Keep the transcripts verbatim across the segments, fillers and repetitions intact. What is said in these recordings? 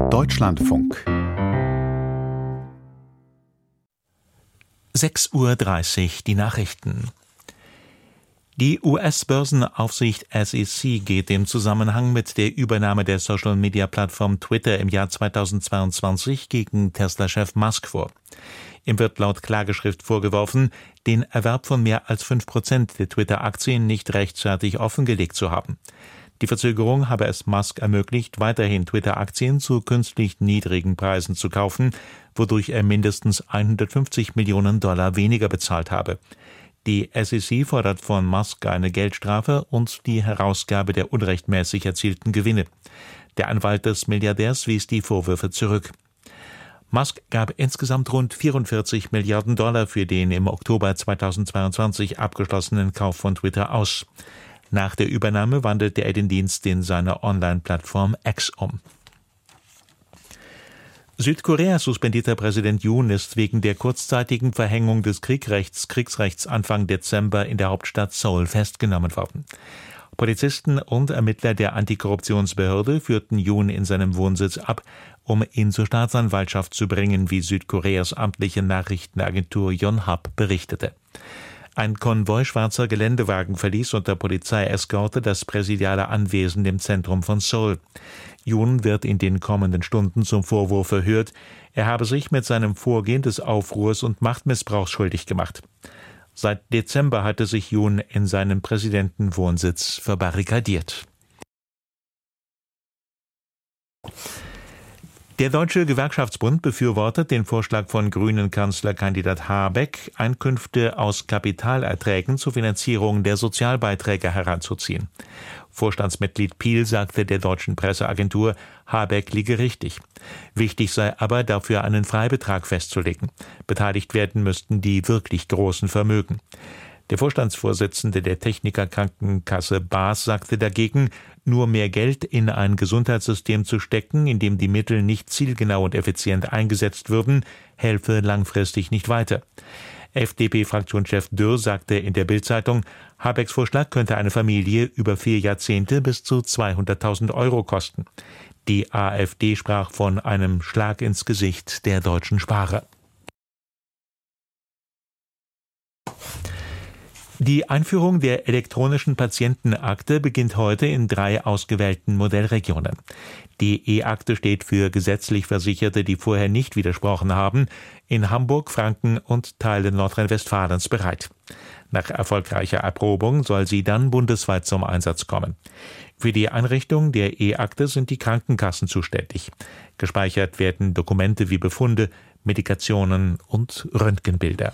Deutschlandfunk. sechs Uhr dreißig, die Nachrichten. Die U S-Börsenaufsicht S E C geht im Zusammenhang mit der Übernahme der Social-Media-Plattform Twitter im Jahr zweitausendzweiundzwanzig gegen Tesla-Chef Musk vor. Ihm wird laut Klageschrift vorgeworfen, den Erwerb von mehr als fünf Prozent der Twitter-Aktien nicht rechtzeitig offengelegt zu haben. Die Verzögerung habe es Musk ermöglicht, weiterhin Twitter-Aktien zu künstlich niedrigen Preisen zu kaufen, wodurch er mindestens hundertfünfzig Millionen Dollar weniger bezahlt habe. Die S E C fordert von Musk eine Geldstrafe und die Herausgabe der unrechtmäßig erzielten Gewinne. Der Anwalt des Milliardärs wies die Vorwürfe zurück. Musk gab insgesamt rund vierundvierzig Milliarden Dollar für den im Oktober zweitausendzweiundzwanzig abgeschlossenen Kauf von Twitter aus. Nach der Übernahme wandelte er den Dienst in seine Online-Plattform X um. Südkoreas suspendierter Präsident Yoon ist wegen der kurzzeitigen Verhängung des Kriegsrechts, Kriegsrechts Anfang Dezember in der Hauptstadt Seoul festgenommen worden. Polizisten und Ermittler der Antikorruptionsbehörde führten Yoon in seinem Wohnsitz ab, um ihn zur Staatsanwaltschaft zu bringen, wie Südkoreas amtliche Nachrichtenagentur Yonhap berichtete. Ein Konvoi schwarzer Geländewagen verließ unter Polizeieskorte das präsidiale Anwesen im Zentrum von Seoul. Yoon wird in den kommenden Stunden zum Vorwurf verhört, er habe sich mit seinem Vorgehen des Aufruhrs und Machtmissbrauchs schuldig gemacht. Seit Dezember hatte sich Yoon in seinem Präsidentenwohnsitz verbarrikadiert. Der Deutsche Gewerkschaftsbund befürwortet den Vorschlag von Grünen-Kanzlerkandidat Habeck, Einkünfte aus Kapitalerträgen zur Finanzierung der Sozialbeiträge heranzuziehen. Vorstandsmitglied Piel sagte der deutschen Presseagentur, Habeck liege richtig. Wichtig sei aber, dafür einen Freibetrag festzulegen. Beteiligt werden müssten die wirklich großen Vermögen. Der Vorstandsvorsitzende der Technikerkrankenkasse B A S sagte dagegen, nur mehr Geld in ein Gesundheitssystem zu stecken, in dem die Mittel nicht zielgenau und effizient eingesetzt würden, helfe langfristig nicht weiter. F D P-Fraktionschef Dürr sagte in der Bild-Zeitung, Habecks Vorschlag könnte eine Familie über vier Jahrzehnte bis zu zweihunderttausend Euro kosten. Die AfD sprach von einem Schlag ins Gesicht der deutschen Sparer. Die Einführung der elektronischen Patientenakte beginnt heute in drei ausgewählten Modellregionen. Die E-Akte steht für gesetzlich Versicherte, die vorher nicht widersprochen haben, in Hamburg, Franken und Teilen Nordrhein-Westfalens bereit. Nach erfolgreicher Erprobung soll sie dann bundesweit zum Einsatz kommen. Für die Einrichtung der E-Akte sind die Krankenkassen zuständig. Gespeichert werden Dokumente wie Befunde, Medikationen und Röntgenbilder.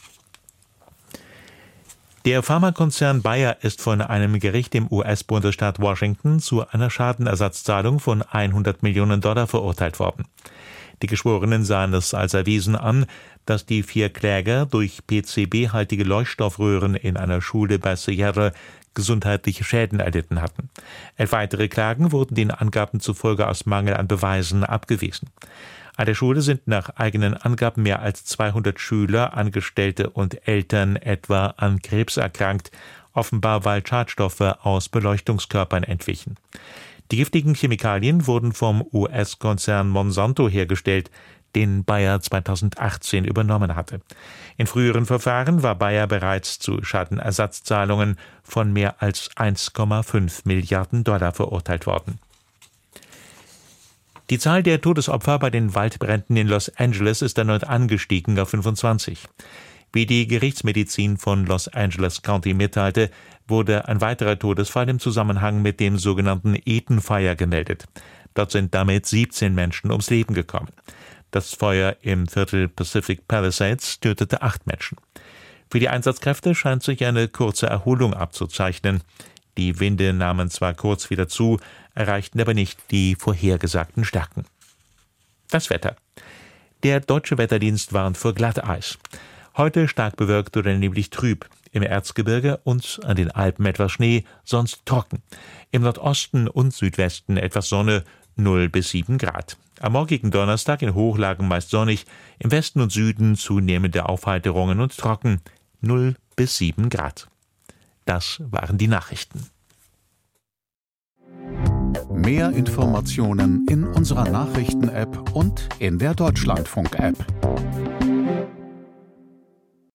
Der Pharmakonzern Bayer ist von einem Gericht im U S-Bundesstaat Washington zu einer Schadenersatzzahlung von hundert Millionen Dollar verurteilt worden. Die Geschworenen sahen es als erwiesen an, dass die vier Kläger durch P C B-haltige Leuchtstoffröhren in einer Schule bei Sierra gesundheitliche Schäden erlitten hatten. Elf weitere Klagen wurden den Angaben zufolge aus Mangel an Beweisen abgewiesen. An der Schule sind nach eigenen Angaben mehr als zweihundert Schüler, Angestellte und Eltern etwa an Krebs erkrankt, offenbar weil Schadstoffe aus Beleuchtungskörpern entwichen. Die giftigen Chemikalien wurden vom U S-Konzern Monsanto hergestellt, den Bayer zweitausendachtzehn übernommen hatte. In früheren Verfahren war Bayer bereits zu Schadenersatzzahlungen von mehr als eins Komma fünf Milliarden Dollar verurteilt worden. Die Zahl der Todesopfer bei den Waldbränden in Los Angeles ist erneut angestiegen auf fünfundzwanzig. Wie die Gerichtsmedizin von Los Angeles County mitteilte, wurde ein weiterer Todesfall im Zusammenhang mit dem sogenannten Eden Fire gemeldet. Dort sind damit siebzehn Menschen ums Leben gekommen. Das Feuer im Viertel Pacific Palisades tötete acht Menschen. Für die Einsatzkräfte scheint sich eine kurze Erholung abzuzeichnen. Die Winde nahmen zwar kurz wieder zu, erreichten aber nicht die vorhergesagten Stärken. Das Wetter. Der Deutsche Wetterdienst warnt vor Glatteis. Heute stark bewölkt oder neblig trüb. Im Erzgebirge und an den Alpen etwas Schnee, sonst trocken. Im Nordosten und Südwesten etwas Sonne, null bis sieben Grad. Am morgigen Donnerstag in Hochlagen meist sonnig, im Westen und Süden zunehmende Aufheiterungen und trocken, null bis sieben Grad. Das waren die Nachrichten. Mehr Informationen in unserer Nachrichten-App und in der Deutschlandfunk-App.